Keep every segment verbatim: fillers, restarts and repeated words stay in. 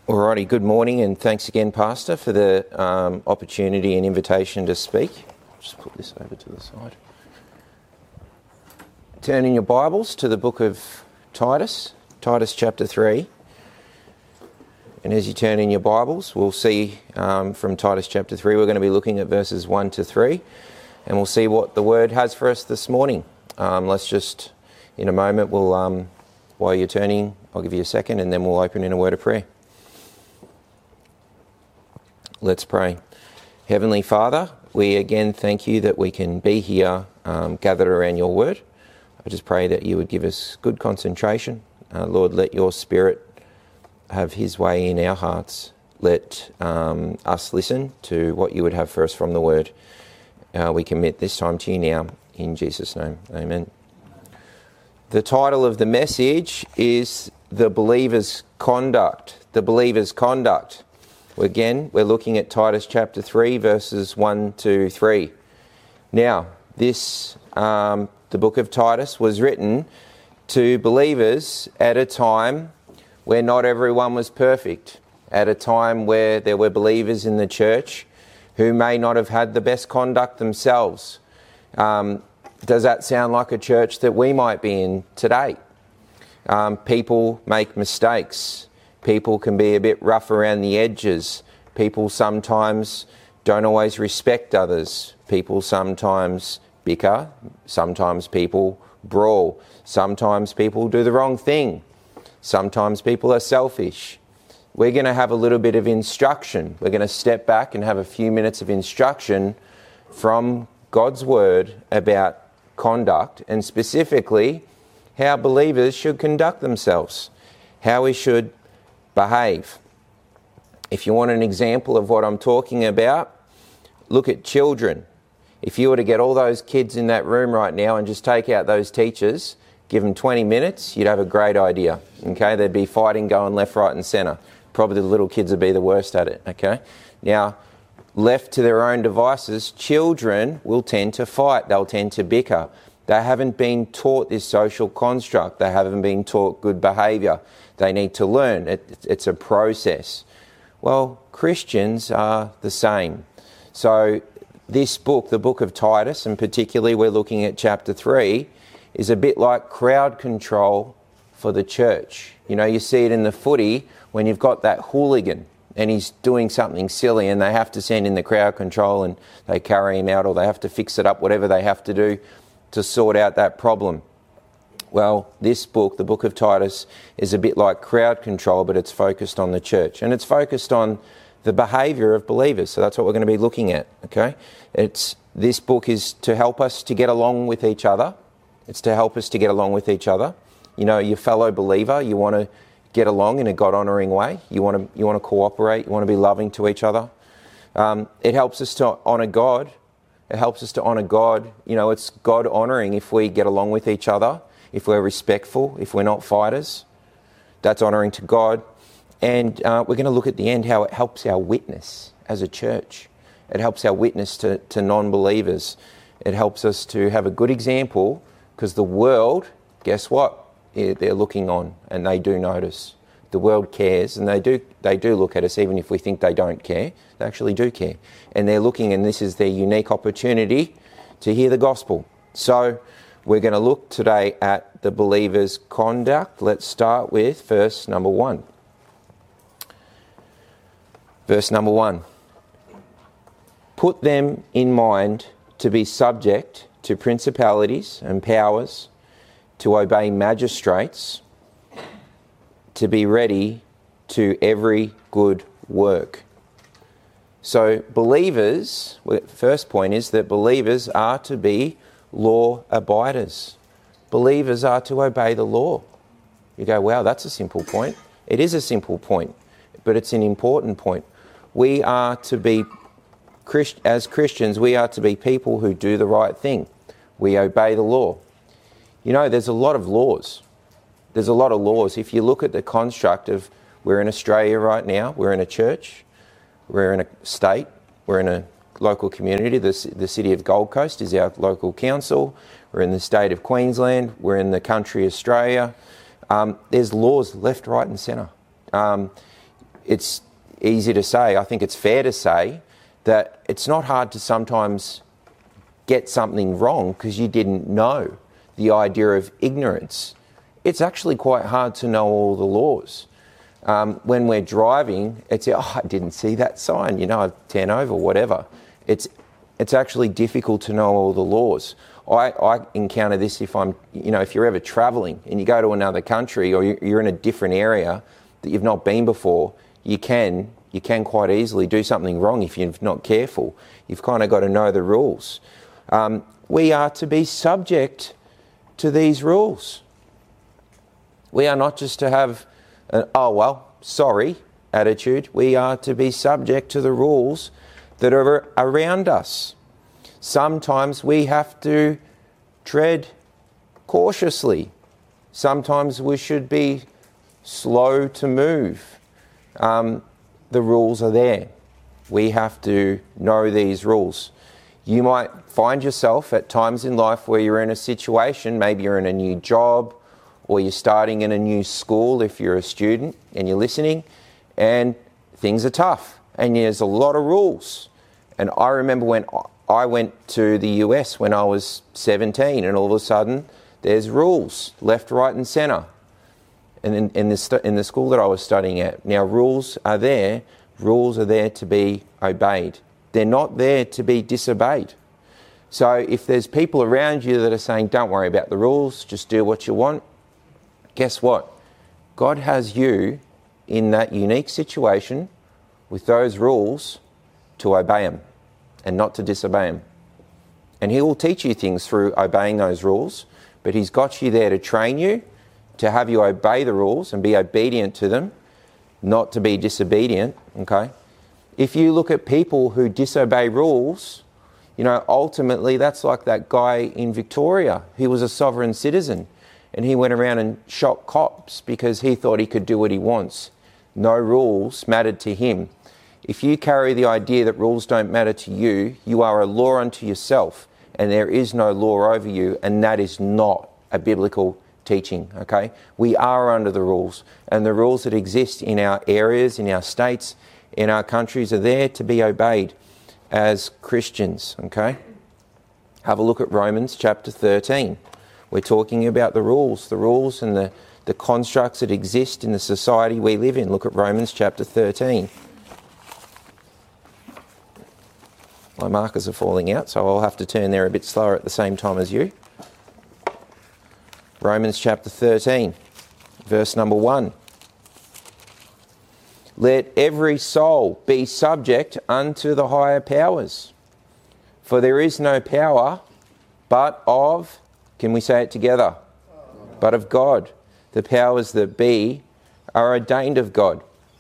Alrighty, good morning, and thanks again, Pastor, for the um, opportunity and invitation to speak. Just put this over to the side. Turn in your Bibles to the book of Titus, Titus chapter three. And as you turn in your Bibles, we'll see um, from Titus chapter three, we're going to be looking at verses one to three, and we'll see what the Word has for us this morning. Um, let's just, in a moment, we'll um, while you're turning, I'll give you a second, and then we'll open in a word of prayer. Let's pray. Heavenly Father, we again thank you that we can be here um, gathered around your word. I just pray that you would give us good concentration. Uh, Lord, let your Spirit have his way in our hearts. Let um, us listen to what you would have for us from the word. Uh, we commit this time to you now. In Jesus' name, amen. The title of the message is The Believer's Conduct. The Believer's Conduct. Again, we're looking at Titus chapter three, verses one to three. Now, this, um, the book of Titus was written to believers at a time where not everyone was perfect, at a time where there were believers in the church who may not have had the best conduct themselves. Um, does that sound like a church that we might be in today? Um, people make mistakes. People can be a bit rough around the edges. People sometimes don't always respect others. People sometimes bicker. Sometimes people brawl. Sometimes people do the wrong thing. Sometimes people are selfish. We're going to have a little bit of instruction. We're going to step back and have a few minutes of instruction from God's Word about conduct, and specifically how believers should conduct themselves, how we should behave. If you want an example of what I'm talking about, look at children. If you were to get all those kids in that room right now and just take out those teachers, give them twenty minutes, you'd have a great idea. Okay, there'd be fighting going left, right and centre. Probably the little kids would be the worst at it. Okay, now left to their own devices, children will tend to fight. They'll tend to bicker. They haven't been taught this social construct. They haven't been taught good behaviour. They need to learn. It, it's a process. Well, Christians are the same. So this book, the book of Titus, and particularly we're looking at chapter three, is a bit like crowd control for the church. You know, you see it in the footy when you've got that hooligan and he's doing something silly and they have to send in the crowd control and they carry him out, or they have to fix it up, whatever they have to do to sort out that problem. Well, this book, the book of Titus, is a bit like crowd control, but it's focused on the church. And it's focused on the behaviour of believers. So that's what we're going to be looking at, okay? It's, this book is to help us to get along with each other. It's to help us to get along with each other. You know, your fellow believer, you want to get along in a God-honouring way. You want to you want to cooperate. You want to be loving to each other. Um, it helps us to honour God. It helps us to honour God. You know, it's God-honouring if we get along with each other, if we're respectful, if we're not fighters. That's honouring to God. And uh, we're going to look at the end how it helps our witness as a church. It helps our witness to, to non-believers. It helps us to have a good example, because the world, guess what? They're looking on and they do notice. The world cares, and they do they do look at us, even if we think they don't care. They actually do care. And they're looking, and this is their unique opportunity to hear the gospel. So we're going to look today at the believer's conduct. Let's start with verse number one. Verse number one. Put them in mind to be subject to principalities and powers, to obey magistrates, to be ready to every good work. So believers, first point is that believers are to be law abiders. Believers are to obey the law. You go, wow, that's a simple point. It is a simple point, but it's an important point. We are to be, as Christians, we are to be people who do the right thing. We obey the law. You know, there's a lot of laws. There's a lot of laws. If you look at the construct of, we're in Australia right now, we're in a church, we're in a state, we're in a local community. The, the city of Gold Coast is our local council. We're in the state of Queensland. We're in the country Australia. Um, there's laws left, right and centre. Um, it's easy to say, I think it's fair to say, that it's not hard to sometimes get something wrong because you didn't know. The idea of ignorance. It's actually quite hard to know all the laws. Um, when we're driving, it's, oh, I didn't see that sign, you know, I've ten over, whatever. It's it's actually difficult to know all the laws. I, I encounter this if I'm, you know, if you're ever travelling and you go to another country or you're in a different area that you've not been before, you can, you can quite easily do something wrong if you're not careful. You've kind of got to know the rules. Um, we are to be subject to these rules. We are not just to have an, oh well, sorry attitude. We are to be subject to the rules that are around us. Sometimes we have to tread cautiously. Sometimes we should be slow to move. Um, the rules are there. We have to know these rules. You might find yourself at times in life where you're in a situation, maybe you're in a new job or you're starting in a new school if you're a student and you're listening, and things are tough and there's a lot of rules. And I remember when I went to the U S when I was seventeen, and all of a sudden there's rules left, right and centre. And in, in, the, in the school that I was studying at, now rules are there, rules are there to be obeyed. They're not there to be disobeyed. So if there's people around you that are saying, don't worry about the rules, just do what you want, guess what? God has you in that unique situation with those rules to obey them and not to disobey them. And he will teach you things through obeying those rules, but he's got you there to train you, to have you obey the rules and be obedient to them, not to be disobedient, okay? If you look at people who disobey rules, you know, ultimately that's like that guy in Victoria. He was a sovereign citizen and he went around and shot cops because he thought he could do what he wants. No rules mattered to him. If you carry the idea that rules don't matter to you, you are a law unto yourself and there is no law over you, and that is not a biblical teaching, okay? We are under the rules, and the rules that exist in our areas, in our states, in our countries are there to be obeyed as Christians, okay? Have a look at Romans chapter thirteen. We're talking about the rules, the rules and the, the constructs that exist in the society we live in. Look at Romans chapter thirteen. My markers are falling out, so I'll have to turn there a bit slower at the same time as you. Romans chapter thirteen, verse number one. Let every soul be subject unto the higher powers. For there is no power but of, can we say it together? But of God. The powers that be are ordained of God.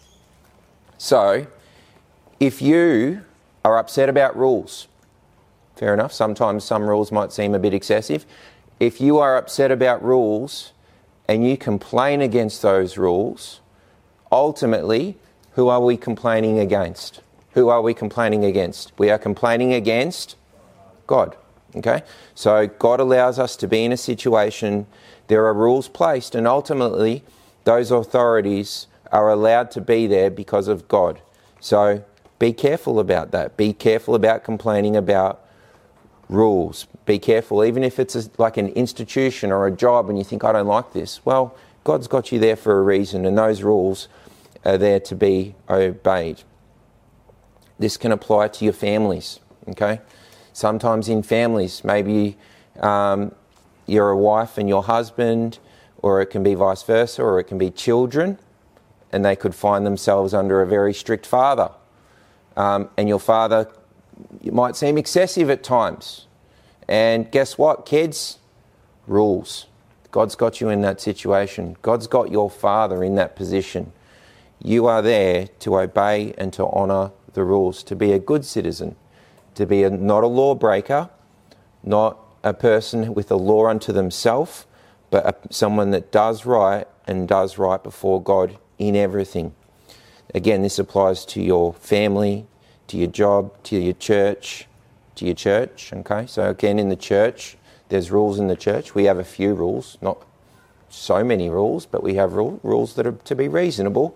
So, if you are upset about rules, fair enough, sometimes some rules might seem a bit excessive. If you are upset about rules and you complain against those rules, ultimately, who are we complaining against? Who are we complaining against? We are complaining against God, okay? So God allows us to be in a situation, there are rules placed, and ultimately those authorities are allowed to be there because of God. So be careful about that. Be careful about complaining about rules. Be careful, even if it's a, like an institution or a job and you think, I don't like this. Well, God's got you there for a reason, and those rules are there to be obeyed. This can apply to your families, okay? Sometimes in families, maybe um, you're a wife and your husband, or it can be vice versa, or it can be children, and they could find themselves under a very strict father. Um, and your father, it might seem excessive at times. And guess what, kids? Rules. God's got you in that situation. God's got your father in that position. You are there to obey and to honour the rules, to be a good citizen, to be a, not a lawbreaker, not a person with a law unto themselves, but a, someone that does right and does right before God in everything. Again, this applies to your family, to your job, to your church, to your church, okay? So again, in the church, there's rules in the church. We have a few rules, not so many rules, but we have rule, rules that are to be reasonable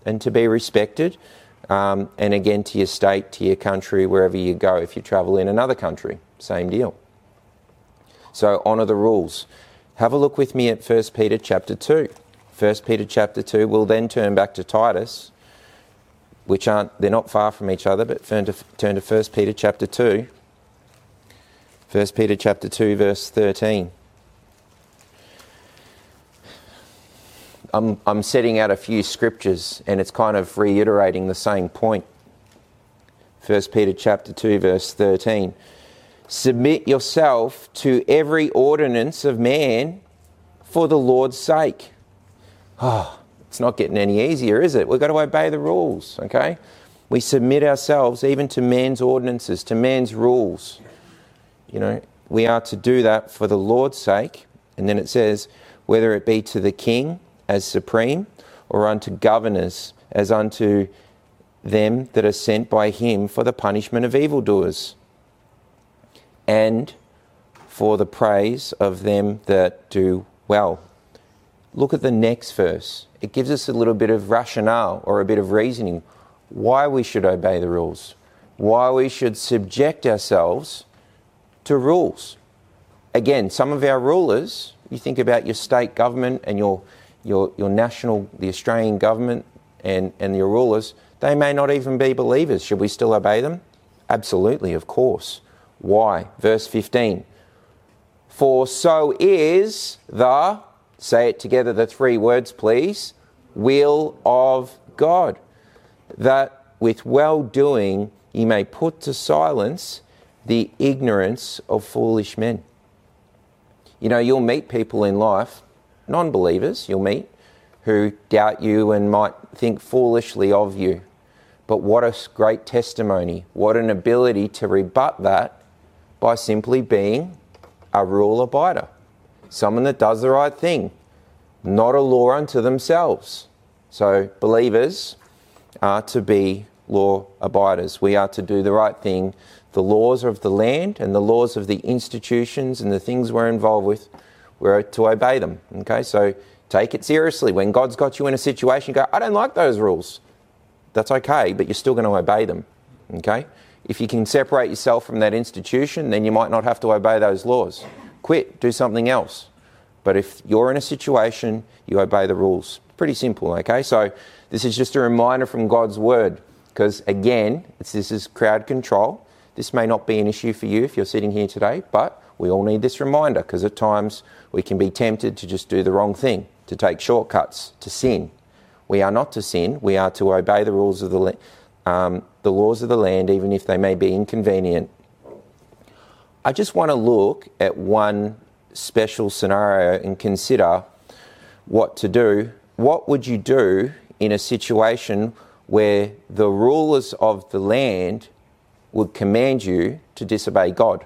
and to be respected. Um, and again, to your state, to your country, wherever you go, if you travel in another country, same deal. So honour the rules. Have a look with me at First Peter chapter two. First Peter chapter two, we'll then turn back to Titus, which aren't, they're not far from each other, but turn to, turn to First Peter chapter two. First Peter chapter two, verse thirteen. I'm, I'm setting out a few scriptures and it's kind of reiterating the same point. First Peter chapter two, verse thirteen. Submit yourself to every ordinance of man for the Lord's sake. Oh, it's not getting any easier, is it? We've got to obey the rules, okay? We submit ourselves even to man's ordinances, to man's rules. You know, we are to do that for the Lord's sake. And then it says, whether it be to the king as supreme, or unto governors as unto them that are sent by him for the punishment of evildoers, and for the praise of them that do well. Look at the next verse. It gives us a little bit of rationale or a bit of reasoning why we should obey the rules, why we should subject ourselves to rules. Again, some of our rulers, you think about your state government and your your your national, the Australian government and, and your rulers, they may not even be believers. Should we still obey them? Absolutely, of course. Why? Verse fifteen. For so is the, say it together, the three words please, will of God, that with well-doing ye may put to silence the ignorance of foolish men. You know, you'll meet people in life, non-believers you'll meet, who doubt you and might think foolishly of you. But what a great testimony, what an ability to rebut that by simply being a rule abider, someone that does the right thing, not a law unto themselves. So believers are to be law abiders. We are to do the right thing. The laws of the land and the laws of the institutions and the things we're involved with, we're to obey them. Okay, so take it seriously. When God's got you in a situation, you go, I don't like those rules. That's okay, but you're still going to obey them. Okay? If you can separate yourself from that institution, then you might not have to obey those laws. Quit, do something else. But if you're in a situation, you obey the rules. Pretty simple, okay? So this is just a reminder from God's word, because again, it's, this is crowd control. This may not be an issue for you if you're sitting here today, but we all need this reminder, because at times we can be tempted to just do the wrong thing, to take shortcuts, to sin. We are not to sin. We are to obey the rules of the land. Um, the laws of the land, even if they may be inconvenient. I just want to look at one special scenario and consider what to do. What would you do in a situation where the rulers of the land would command you to disobey God?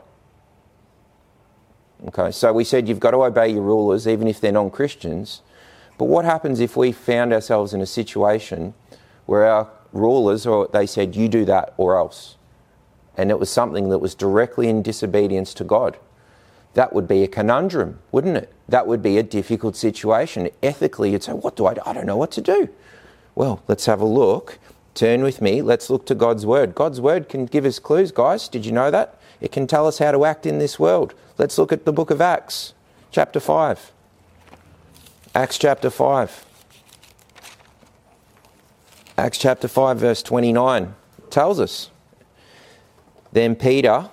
Okay, so we said you've got to obey your rulers even if they're non-Christians. But what happens if we found ourselves in a situation where our rulers, or they said, you do that or else, and it was something that was directly in disobedience to God? That would be a conundrum, wouldn't it? That would be a difficult situation. Ethically, you'd say, what do I do? I don't know what to do. Well, let's have a look. Turn with me. Let's look to God's word. God's word can give us clues, guys. Did you know that? It can tell us how to act in this world. Let's look at the book of Acts, chapter five. Acts chapter five. Acts chapter five, verse twenty-nine tells us. Then Peter,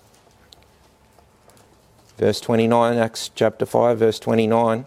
verse twenty-nine, Acts chapter five, verse twenty-nine.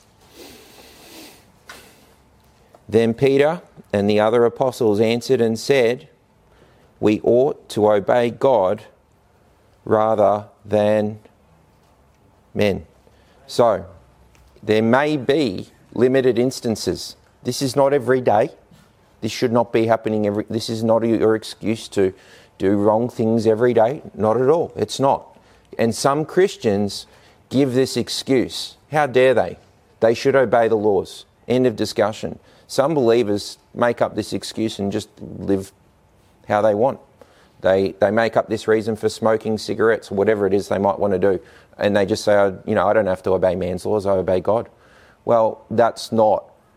Then Peter and the other apostles answered and said, we ought to obey God rather than men. So, there may be limited instances. This is not every day. This should not be happening every... This is not your excuse to do wrong things every day. Not at all. It's not. And some Christians give this excuse. How dare they? They should obey the laws. End of discussion. Some believers make up this excuse and just live how they want. They they make up this reason for smoking cigarettes or whatever it is they might want to do. And they just say, you know, I don't have to obey man's laws, I obey God. Well, that's not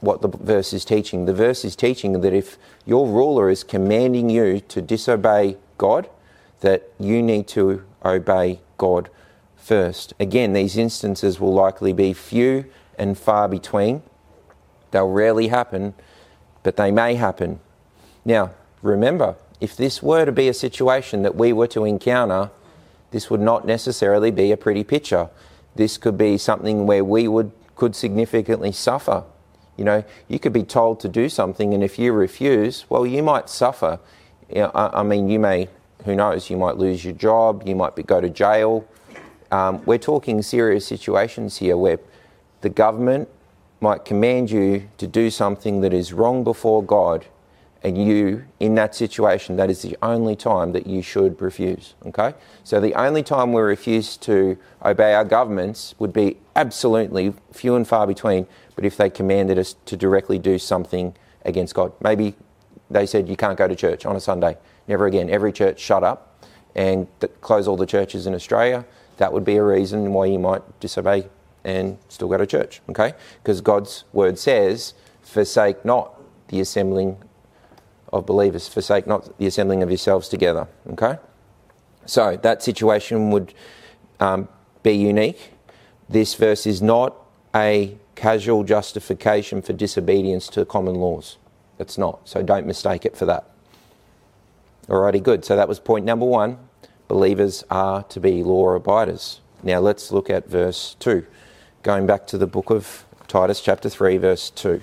what the verse is teaching. The verse is teaching that if your ruler is commanding you to disobey God, that you need to obey God first. Again, these instances will likely be few and far between. They'll rarely happen, but they may happen. Now, remember, if this were to be a situation that we were to encounter, this would not necessarily be a pretty picture. This could be something where we would could significantly suffer. You know, you could be told to do something, and if you refuse, well, you might suffer. You know, I, I mean, you may, who knows, you might lose your job, you might be, go to jail. Um, we're talking serious situations here where the government might command you to do something that is wrong before God, and you, in that situation, that is the only time that you should refuse, okay? So the only time we refuse to obey our governments would be absolutely few and far between, but if they commanded us to directly do something against God. Maybe they said you can't go to church on a Sunday. Never again. Every church shut up and th- close all the churches in Australia. That would be a reason why you might disobey and still go to church, okay? Because God's word says, forsake not the assembling of believers, forsake not the assembling of yourselves together, okay? So that situation would um, be unique. This verse is not a casual justification for disobedience to common laws. It's not, so don't mistake it for that. Alrighty, good. So that was point number one. Believers are to be law abiders. Now let's look at verse two. Going back to the book of Titus, chapter three, verse two.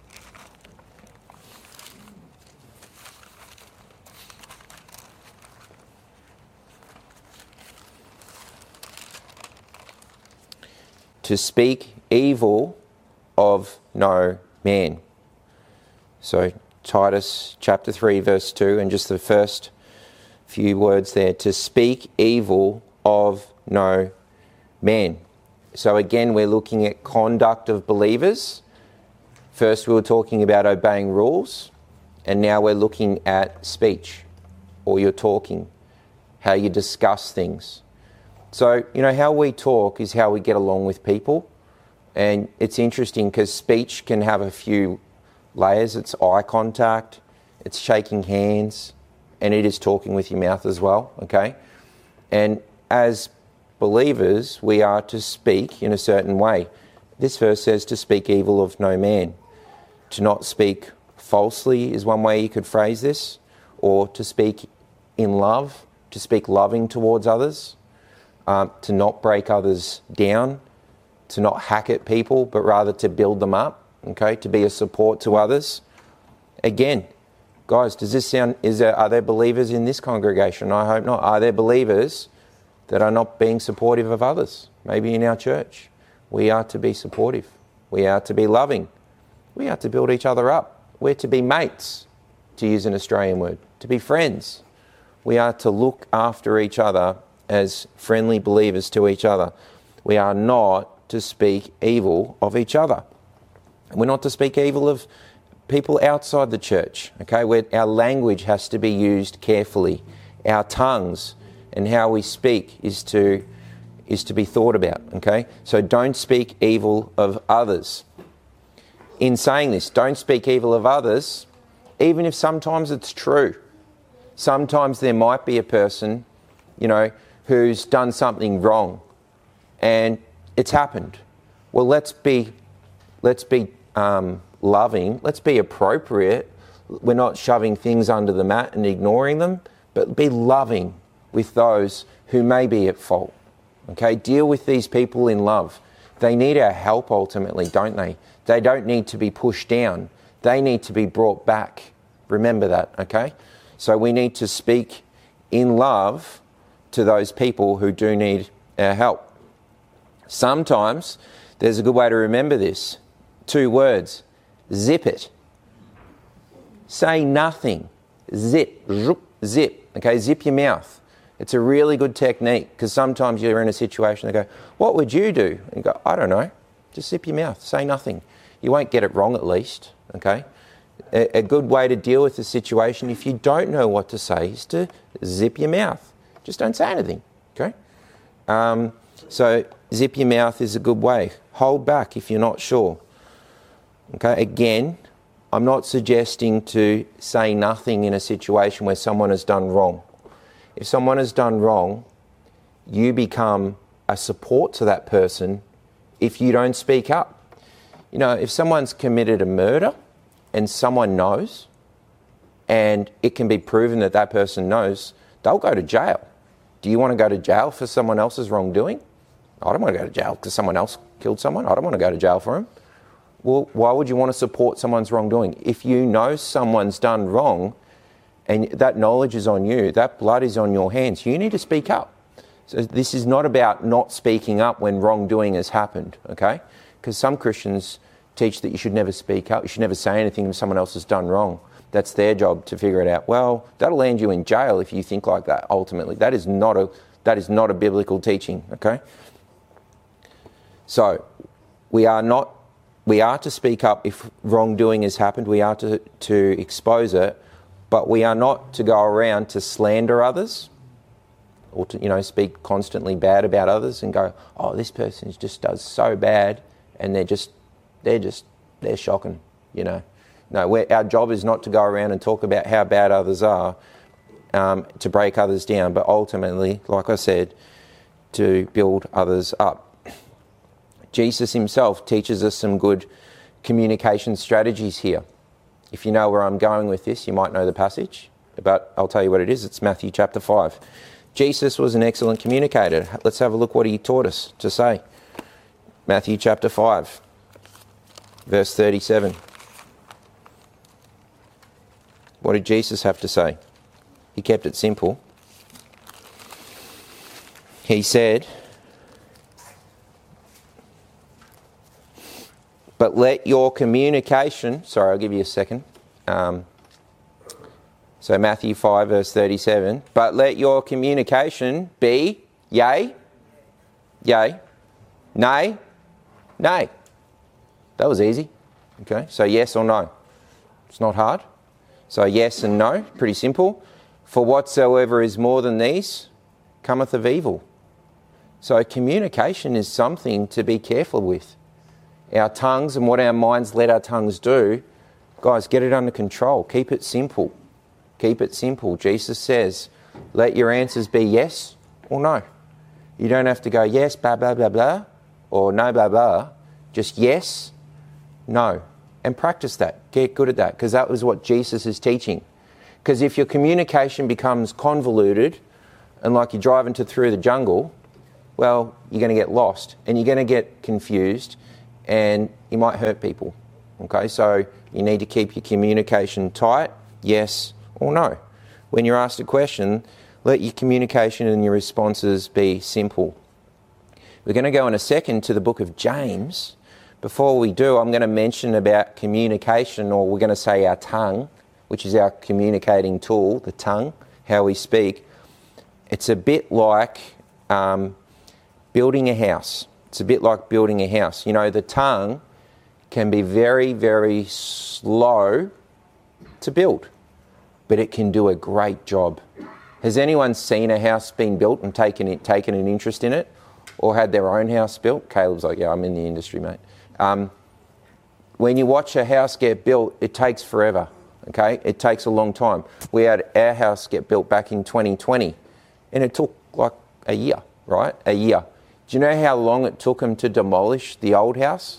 To speak evil of no man. So Titus chapter three verse two, and just the first few words there, to speak evil of no man. So again, we're looking at conduct of believers. First we were talking about obeying rules, and now we're looking at speech, or your talking, how you discuss things. So, you know, how we talk is how we get along with people. And it's interesting because speech can have a few layers. It's eye contact, it's shaking hands, and it is talking with your mouth as well, okay? And as believers, we are to speak in a certain way. This verse says to speak evil of no man. To not speak falsely is one way you could phrase this, or to speak in love, to speak loving towards others. Um, to not break others down, to not hack at people, but rather to build them up, okay, to be a support to others. Again, guys, does this sound, is there, are there believers in this congregation? I hope not. Are there believers that are not being supportive of others? Maybe in our church. We are to be supportive. We are to be loving. We are to build each other up. We're to be mates, to use an Australian word, to be friends. We are to look after each other as friendly believers to each other. We are not to speak evil of each other. We're not to speak evil of people outside the church, okay? Where our language has to be used carefully. Our tongues and how we speak is to is to be thought about, okay? So don't speak evil of others. In saying this, don't speak evil of others, even if sometimes it's true. Sometimes there might be a person, you know, who's done something wrong, and it's happened. Well, let's be, let's be um, loving. Let's be appropriate. We're not shoving things under the mat and ignoring them, but be loving with those who may be at fault. Okay, deal with these people in love. They need our help ultimately, don't they? They don't need to be pushed down. They need to be brought back. Remember that, okay? So we need to speak in love to those people who do need our help. Sometimes there's a good way to remember this. Two words. Zip it. Say nothing. Zip. Zip. Zip. Okay, zip your mouth. It's a really good technique because sometimes you're in a situation, they go, what would you do? And you go, I don't know. Just zip your mouth. Say nothing. You won't get it wrong at least, okay? A, a good way to deal with the situation if you don't know what to say is to zip your mouth. Just don't say anything, okay? Um, so zip your mouth is a good way. Hold back if you're not sure. Okay, again, I'm not suggesting to say nothing in a situation where someone has done wrong. If someone has done wrong, you become a support to that person if you don't speak up. You know, if someone's committed a murder and someone knows, and it can be proven that that person knows, they'll go to jail. Do you want to go to jail for someone else's wrongdoing? I don't want to go to jail because someone else killed someone. I don't want to go to jail for him. Well, why would you want to support someone's wrongdoing? If you know someone's done wrong and that knowledge is on you, that blood is on your hands, you need to speak up. So this is not about not speaking up when wrongdoing has happened, okay? Because some Christians teach that you should never speak up, you should never say anything if someone else has done wrong. That's their job to figure it out. Well, that'll land you in jail if you think like that, ultimately. That is not a, that is not a biblical teaching, okay? So, we are not, we are to speak up if wrongdoing has happened. We are to, to expose it, but we are not to go around to slander others or to, you know, speak constantly bad about others and go, oh, this person just does so bad and they're just, they're just, they're shocking, you know. No, we're, our job is not to go around and talk about how bad others are, um, to break others down, but ultimately, like I said, to build others up. Jesus himself teaches us some good communication strategies here. If you know where I'm going with this, you might know the passage, but I'll tell you what it is. It's Matthew chapter five. Jesus was an excellent communicator. Let's have a look what he taught us to say. Matthew chapter five, verse thirty-seven. What did Jesus have to say? He kept it simple. He said, but let your communication... Sorry, I'll give you a second. Um, so Matthew five, verse thirty-seven. But let your communication be yea, yea, nay, nay. That was easy. Okay, so yes or no. It's not hard. So yes and no, pretty simple. For whatsoever is more than these cometh of evil. So communication is something to be careful with. Our tongues and what our minds let our tongues do, guys, get it under control. Keep it simple. Keep it simple. Jesus says, let your answers be yes or no. You don't have to go yes, blah, blah, blah, blah, or no, blah, blah. Just yes, no. And practice that. Get good at that, because that was what Jesus is teaching. Because if your communication becomes convoluted and like you're driving to through the jungle, well, you're going to get lost and you're going to get confused and you might hurt people. Okay, so you need to keep your communication tight, yes or no. When you're asked a question, let your communication and your responses be simple. We're going to go in a second to the book of James. Before we do, I'm going to mention about communication, or we're going to say our tongue, which is our communicating tool, the tongue, how we speak. It's a bit like um, building a house. It's a bit like building a house. You know, the tongue can be very, very slow to build, but it can do a great job. Has anyone seen a house being built and taken it, taken an interest in it, or had their own house built? Caleb's like, yeah, I'm in the industry, mate. Um, when you watch a house get built, it takes forever, okay? It takes a long time. We had our house get built back in twenty twenty, and it took like a year, right? A year. Do you know how long it took them to demolish the old house?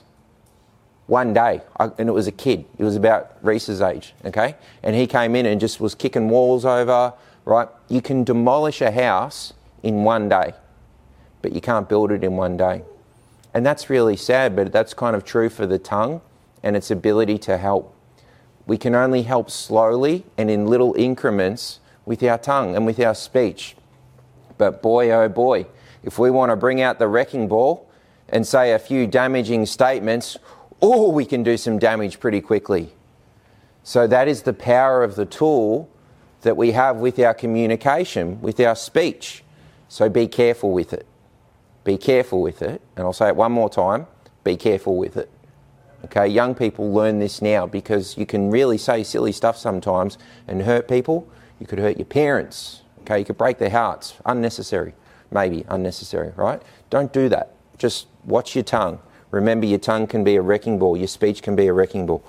One day, I, and it was a kid. It was about Reese's age, okay? And he came in and just was kicking walls over, right? You can demolish a house in one day, but you can't build it in one day. And that's really sad, but that's kind of true for the tongue and its ability to help. We can only help slowly and in little increments with our tongue and with our speech. But boy, oh boy, if we want to bring out the wrecking ball and say a few damaging statements, oh, we can do some damage pretty quickly. So that is the power of the tool that we have with our communication, with our speech. So be careful with it. Be careful with it. And I'll say it one more time. Be careful with it. Okay, young people learn this now, because you can really say silly stuff sometimes and hurt people. You could hurt your parents. Okay, you could break their hearts. Unnecessary. Maybe unnecessary, right? Don't do that. Just watch your tongue. Remember, your tongue can be a wrecking ball. Your speech can be a wrecking ball.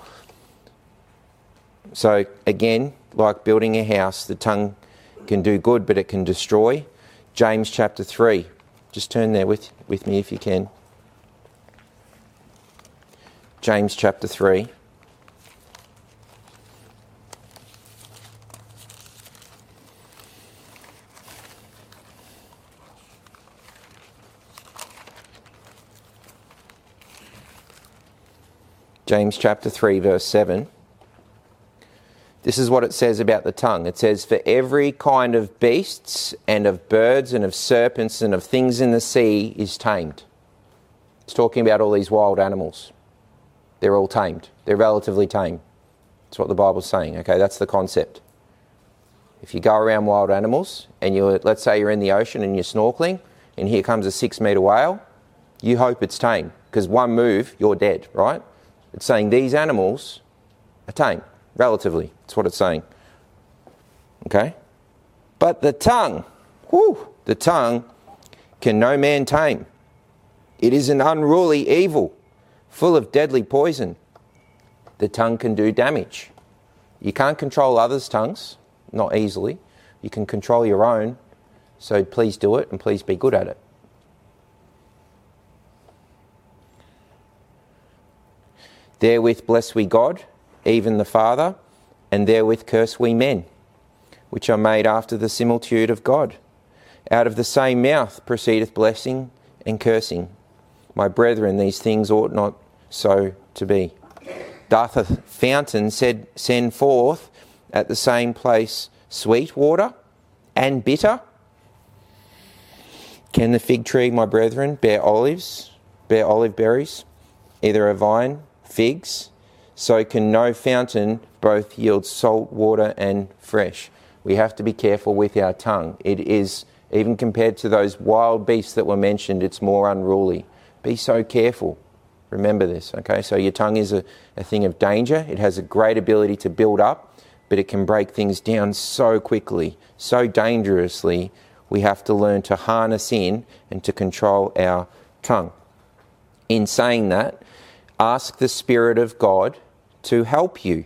So again, like building a house, the tongue can do good, but it can destroy. James chapter three. Just turn there with, with me if you can. James chapter three. James chapter three, verse seven. This is what it says about the tongue. It says, "For every kind of beasts and of birds and of serpents and of things in the sea is tamed." It's talking about all these wild animals. They're all tamed. They're relatively tame. That's what the Bible's saying. Okay, that's the concept. If you go around wild animals and you, let's say you're in the ocean and you're snorkeling and here comes a six metre whale, you hope it's tame because one move, you're dead, right? It's saying these animals are tame, relatively. That's what it's saying. Okay? But the tongue, whew, the tongue can no man tame. It is an unruly evil, full of deadly poison. The tongue can do damage. You can't control others' tongues, not easily. You can control your own, so please do it and please be good at it. Therewith bless we God, even the Father, and therewith curse we men, which are made after the similitude of God. Out of the same mouth proceedeth blessing and cursing. My brethren, these things ought not so to be. Doth a fountain said, send forth at the same place sweet water and bitter? Can the fig tree, my brethren, bear olives, bear olive berries, either a vine, figs? So can no fountain both yield salt water and fresh. We have to be careful with our tongue. It is, even compared to those wild beasts that were mentioned, it's more unruly. Be so careful. Remember this, okay? So your tongue is a, a thing of danger. It has a great ability to build up, but it can break things down so quickly, so dangerously. We have to learn to harness in and to control our tongue. In saying that, ask the Spirit of God to help you.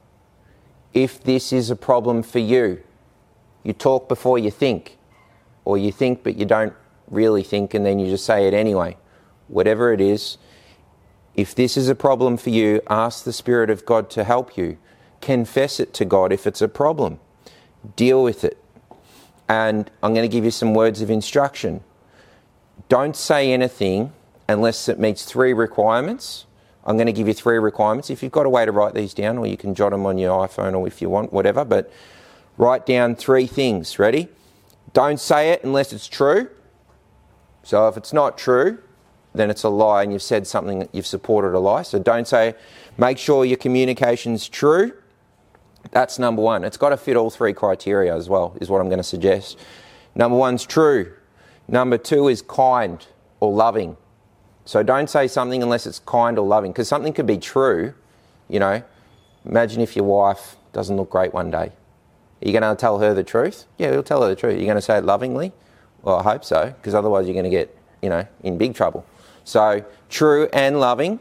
If this is a problem for you, you talk before you think, or you think but you don't really think and then you just say it anyway. Whatever it is, if this is a problem for you, ask the Spirit of God to help you. Confess it to God if it's a problem. Deal with it. And I'm going to give you some words of instruction. Don't say anything unless it meets three requirements. I'm going to give you three requirements. If you've got a way to write these down, or you can jot them on your iPhone or if you want, whatever, but write down three things. Ready? Don't say it unless it's true. So if it's not true, then it's a lie and you've said something that you've supported a lie. So don't say, make sure your communication's true. That's number one. It's got to fit all three criteria as well, is what I'm going to suggest. Number one's true. Number two is kind or loving. So don't say something unless it's kind or loving, because something could be true, you know. Imagine if your wife doesn't look great one day. Are you going to tell her the truth? Yeah, you'll tell her the truth. You're going to say it lovingly? Well, I hope so, because otherwise you're going to get, you know, in big trouble. So true and loving.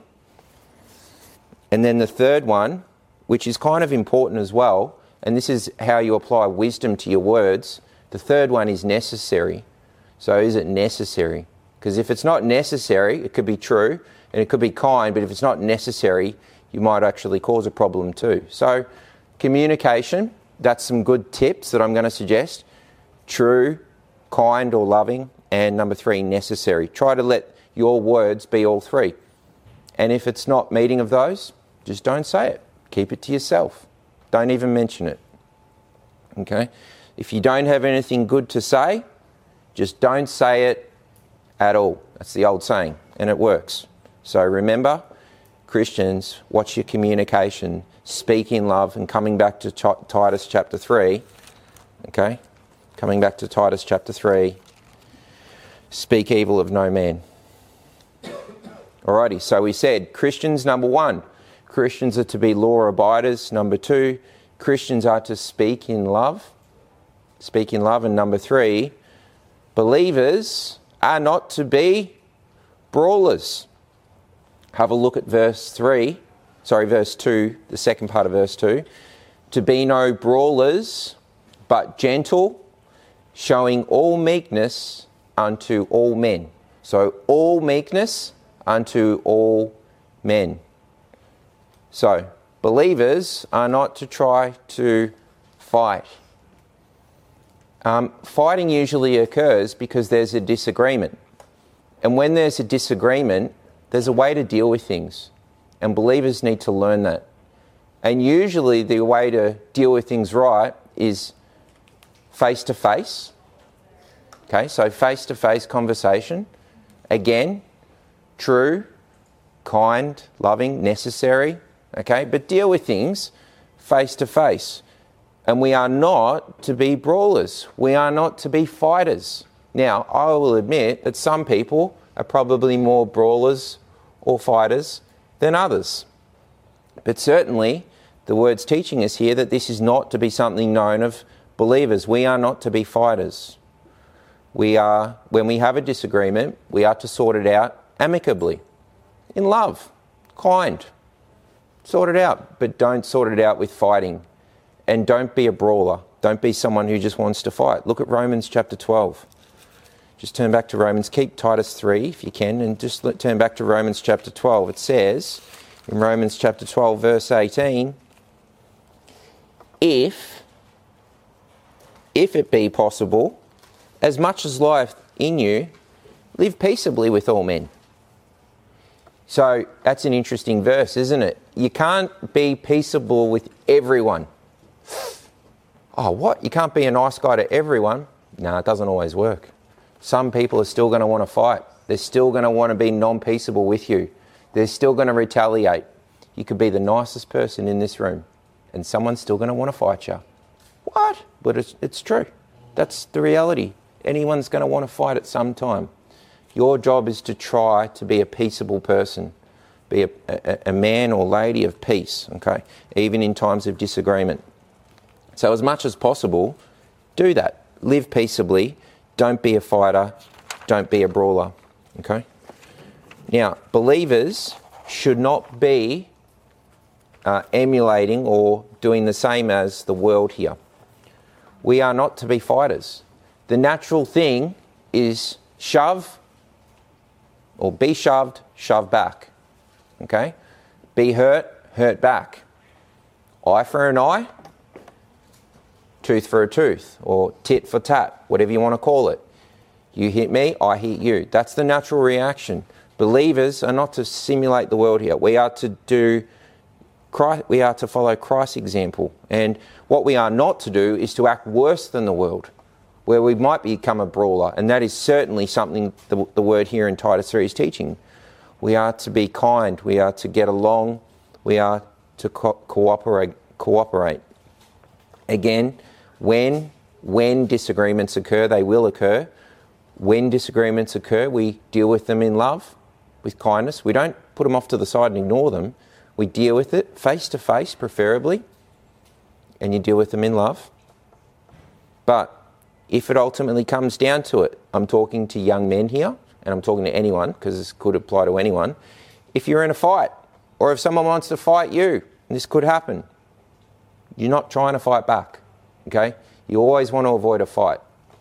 And then the third one, which is kind of important as well, and this is how you apply wisdom to your words, the third one is necessary. So is it necessary? Because if it's not necessary, it could be true and it could be kind, but if it's not necessary, you might actually cause a problem too. So communication, that's some good tips that I'm going to suggest. True, kind or loving, and number three, necessary. Try to let your words be all three. And if it's not meeting of those, just don't say it. Keep it to yourself. Don't even mention it. Okay? If you don't have anything good to say, just don't say it at all. That's the old saying, and it works. So remember, Christians, watch your communication, speak in love, and coming back to T- Titus chapter three, okay? Coming back to Titus chapter three, speak evil of no man. Alrighty, so we said Christians, number one, Christians are to be law abiders. Number two, Christians are to speak in love. Speak in love. And number three, believers are not to be brawlers. Have a look at verse three, sorry, verse two, the second part of verse two. To be no brawlers, but gentle, showing all meekness unto all men. So all meekness unto all men. So believers are not to try to fight. Um, fighting usually occurs because there's a disagreement. And when there's a disagreement, there's a way to deal with things. And believers need to learn that. And usually the way to deal with things right is face to face. Okay, so face to face conversation. Again, true, kind, loving, necessary. Okay, but deal with things face to face. And we are not to be brawlers. We are not to be fighters. Now, I will admit that some people are probably more brawlers or fighters than others. But certainly, the word's teaching us here that this is not to be something known of believers. We are not to be fighters. We are, when we have a disagreement, we are to sort it out amicably, in love, kind. Sort it out, but don't sort it out with fighting. And don't be a brawler. Don't be someone who just wants to fight. Look at Romans chapter twelve. Just turn back to Romans. Keep Titus three if you can, and just let, turn back to Romans chapter twelve. It says in Romans chapter twelve, verse eighteen, if, if it be possible, as much as lieth in you, live peaceably with all men. So that's an interesting verse, isn't it? You can't be peaceable with everyone. Oh, what? You can't be a nice guy to everyone? No, it doesn't always work. Some people are still going to want to fight. They're still going to want to be non-peaceable with you. They're still going to retaliate. You could be the nicest person in this room and someone's still going to want to fight you. What? But it's, it's true. That's the reality. Anyone's going to want to fight at some time. Your job is to try to be a peaceable person. Be a, a, a man or lady of peace, okay? Even in times of disagreement. So as much as possible, do that. Live peaceably. Don't be a fighter. Don't be a brawler, okay? Now, believers should not be uh, emulating or doing the same as the world here. We are not to be fighters. The natural thing is shove or be shoved, shove back, okay? Be hurt, hurt back. Eye for an eye, tooth for a tooth, or tit for tat, whatever you want to call it. You hit me, I hit you. That's the natural reaction. Believers are not to simulate the world here. We are to do, Christ, we are to follow Christ's example. And what we are not to do is to act worse than the world, where we might become a brawler. And that is certainly something the, the word here in Titus three is teaching. We are to be kind. We are to get along. We are to co- cooperate. Cooperate. Again, when, when disagreements occur, they will occur. When disagreements occur, we deal with them in love, with kindness. We don't put them off to the side and ignore them. We deal with it face to face, preferably, and you deal with them in love. But if it ultimately comes down to it, I'm talking to young men here, and I'm talking to anyone, because this could apply to anyone. If you're in a fight, or if someone wants to fight you, this could happen, you're not trying to fight back, okay? You always want to avoid a fight.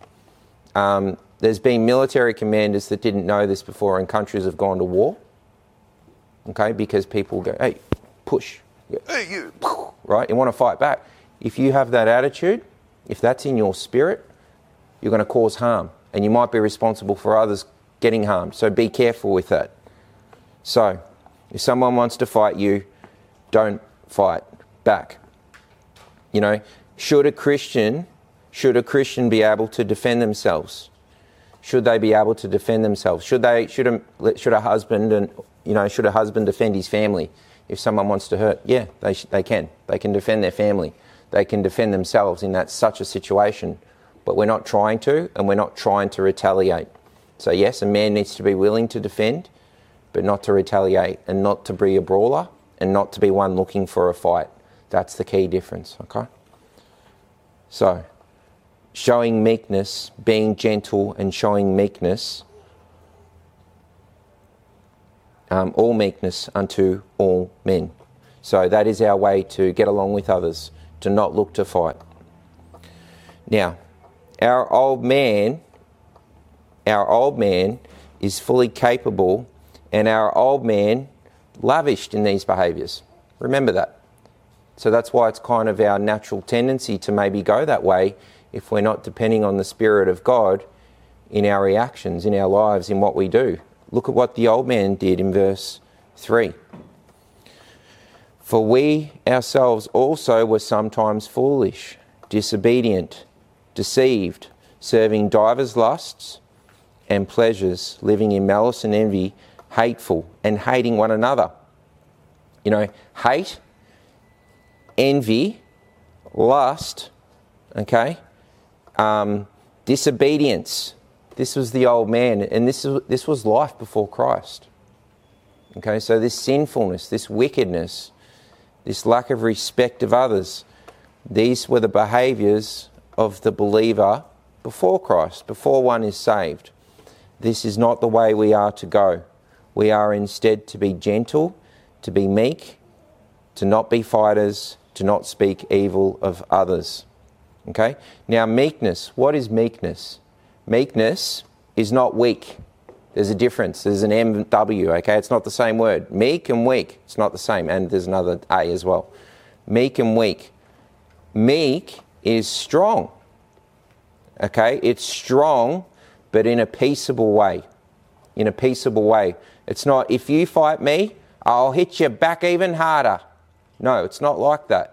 Um, there's been military commanders that didn't know this before, and countries have gone to war, okay? Because people go, hey, push, hey, you, right? You want to fight back. If you have that attitude, if that's in your spirit, you're going to cause harm, and you might be responsible for others getting harmed. So be careful with that. So, if someone wants to fight you, don't fight back. You know, should a Christian, should a Christian be able to defend themselves? Should they be able to defend themselves? Should they, should a, should a husband and, you know, should a husband defend his family if someone wants to hurt? Yeah, they they can. They can defend their family. They can defend themselves in that such a situation. But we're not trying to, and we're not trying to retaliate. So yes, a man needs to be willing to defend, but not to retaliate, and not to be a brawler, and not to be one looking for a fight. That's the key difference, okay? So, showing meekness, being gentle and showing meekness um, all meekness unto all men. So that is our way to get along with others, to not look to fight. Now, our old man, our old man is fully capable, and our old man lavished in these behaviours. Remember that. So that's why it's kind of our natural tendency to maybe go that way if we're not depending on the Spirit of God in our reactions, in our lives, in what we do. Look at what the old man did in verse three. For we ourselves also were sometimes foolish, disobedient, deceived, serving divers lusts and pleasures, living in malice and envy, hateful, and hating one another. You know, hate, envy, lust, okay, um, disobedience. This was the old man, and this is, this was life before Christ. Okay, so this sinfulness, this wickedness, this lack of respect of others, these were the behaviours of the believer before Christ, before one is saved. This is not the way we are to go. We are instead to be gentle, to be meek, to not be fighters, to not speak evil of others. Okay? Now, meekness. What is meekness? Meekness is not weak. There's a difference. There's an M W, okay? It's not the same word. Meek and weak, it's not the same. And there's another A as well. Meek and weak. Meek is strong, okay? It's strong, but in a peaceable way. In a peaceable way. It's not, if you fight me, I'll hit you back even harder. No, it's not like that.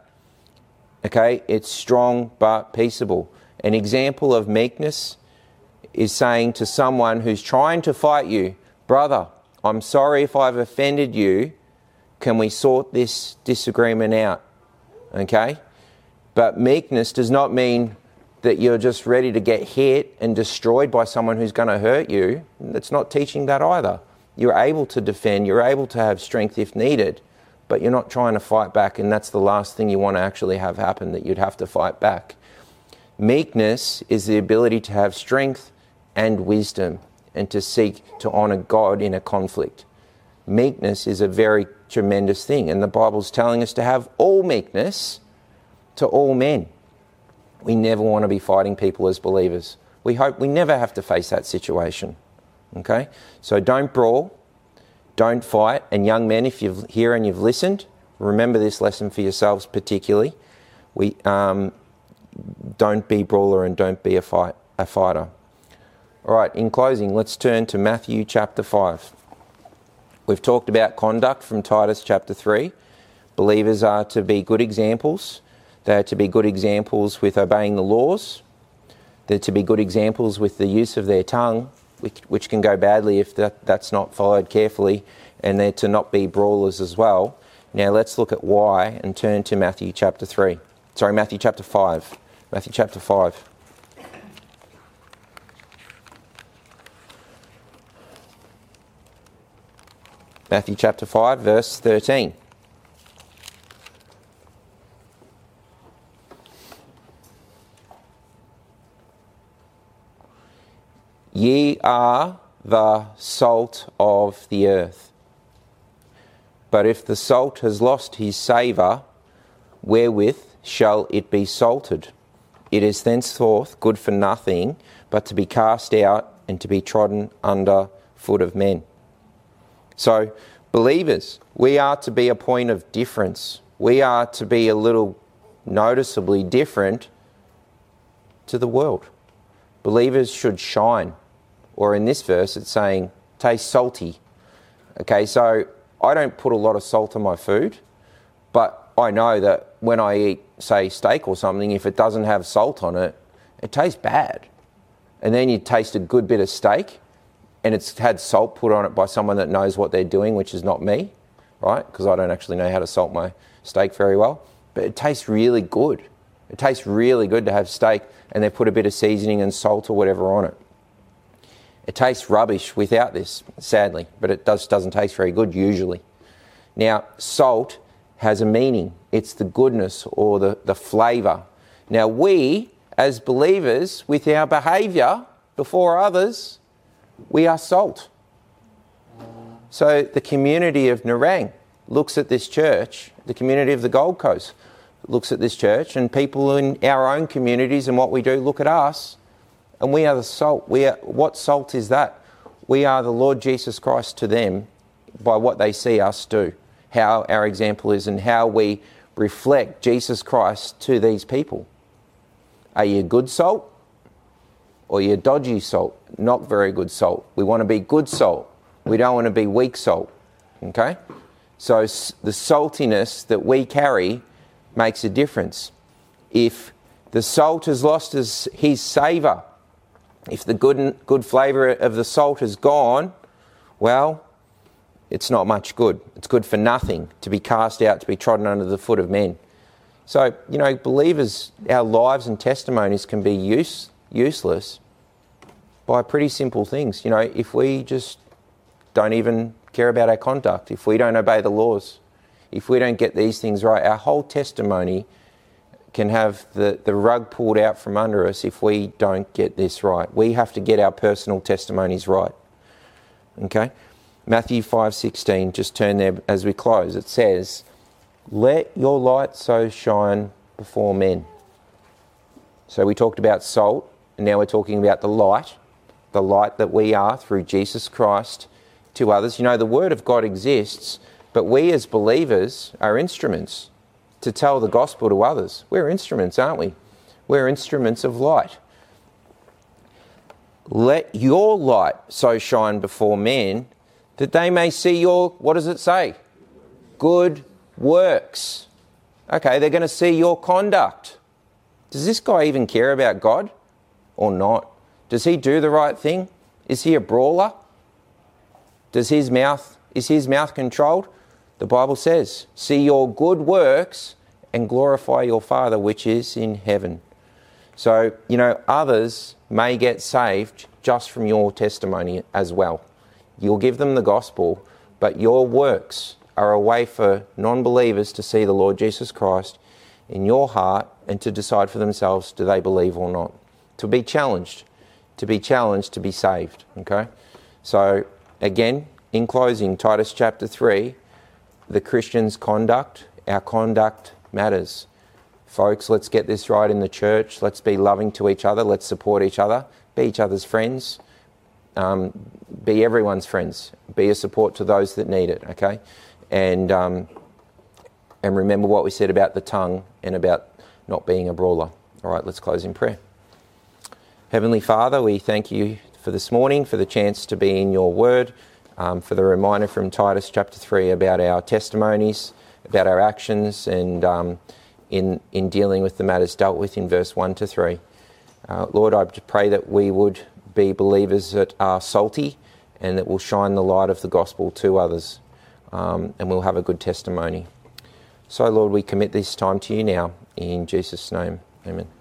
Okay? It's strong but peaceable. An example of meekness is saying to someone who's trying to fight you, brother, I'm sorry if I've offended you. Can we sort this disagreement out? Okay? But meekness does not mean that you're just ready to get hit and destroyed by someone who's going to hurt you. It's not teaching that either. You're able to defend, you're able to have strength if needed, but you're not trying to fight back, and that's the last thing you want to actually have happen, that you'd have to fight back. Meekness is the ability to have strength and wisdom and to seek to honour God in a conflict. Meekness is a very tremendous thing, and the Bible's telling us to have all meekness to all men. We never want to be fighting people as believers. We hope we never have to face that situation. Okay? So don't brawl, don't fight, and young men, if you're here and you've listened, remember this lesson for yourselves particularly. We um, don't be brawler and don't be a fight a fighter. All right, in closing, let's turn to Matthew chapter five. We've talked about conduct from Titus chapter three. Believers are to be good examples. They are to be good examples with obeying the laws. They're to be good examples with the use of their tongue, which, which can go badly if that, that's not followed carefully. And they're to not be brawlers as well. Now let's look at why and turn to Matthew chapter three. Sorry, Matthew chapter five. Matthew chapter five. Matthew chapter five, verse thirteen. Ye are the salt of the earth. But if the salt has lost his savour, wherewith shall it be salted? It is thenceforth good for nothing, but to be cast out and to be trodden under foot of men. So, believers, we are to be a point of difference. We are to be a little noticeably different to the world. Believers should shine. Or in this verse, it's saying, taste salty. Okay, so I don't put a lot of salt on my food, but I know that when I eat, say, steak or something, if it doesn't have salt on it, it tastes bad. And then you taste a good bit of steak, and it's had salt put on it by someone that knows what they're doing, which is not me, right? Because I don't actually know how to salt my steak very well. But it tastes really good. It tastes really good to have steak, and they put a bit of seasoning and salt or whatever on it. It tastes rubbish without this, sadly, but it does, doesn't taste very good usually. Now, salt has a meaning. It's the goodness or the, the flavour. Now, we, as believers, with our behaviour before others, we are salt. So the community of Nerang looks at this church, the community of the Gold Coast looks at this church, and people in our own communities and what we do look at us, and we are the salt. We are, what salt is that? We are the Lord Jesus Christ to them by what they see us do, how our example is and how we reflect Jesus Christ to these people. Are you good salt or are you dodgy salt? Not very good salt. We want to be good salt. We don't want to be weak salt. Okay? So the saltiness that we carry makes a difference. If the salt has lost his, his savour, if the good good flavour of the salt is gone, well, it's not much good. It's good for nothing, to be cast out, to be trodden under the foot of men. So, you know, believers, our lives and testimonies can be use, useless by pretty simple things. You know, if we just don't even care about our conduct, if we don't obey the laws, if we don't get these things right, our whole testimony can have the, the rug pulled out from under us if we don't get this right. We have to get our personal testimonies right. Okay? Matthew five sixteen, just turn there as we close. It says, "Let your light so shine before men." So we talked about salt, and now we're talking about the light, the light that we are through Jesus Christ to others. You know, the Word of God exists, but we as believers are instruments to tell the gospel to others. We're instruments, aren't we? We're instruments of light. Let your light so shine before men that they may see your, what does it say? Good works. Okay, they're going to see your conduct. Does this guy even care about God or not? Does he do the right thing? Is he a brawler? Does his mouth, is his mouth controlled? The Bible says, see your good works and glorify your Father which is in heaven. So, you know, others may get saved just from your testimony as well. You'll give them the gospel, but your works are a way for non-believers to see the Lord Jesus Christ in your heart and to decide for themselves, do they believe or not? To be challenged, to be challenged to be saved, okay? So, again, in closing, Titus chapter three, the Christian's conduct, our conduct matters. Folks, let's get this right in the church. Let's be loving to each other. Let's support each other. Be each other's friends. Um, be everyone's friends. Be a support to those that need it, okay? And um, and remember what we said about the tongue and about not being a brawler. All right, let's close in prayer. Heavenly Father, we thank you for this morning, for the chance to be in your word, um, for the reminder from Titus chapter three about our testimonies, about our actions, and um, in, in dealing with the matters dealt with in verse one to three. Uh, Lord, I pray that we would be believers that are salty and that will shine the light of the gospel to others, um, and we'll have a good testimony. So, Lord, we commit this time to you now, in Jesus' name. Amen.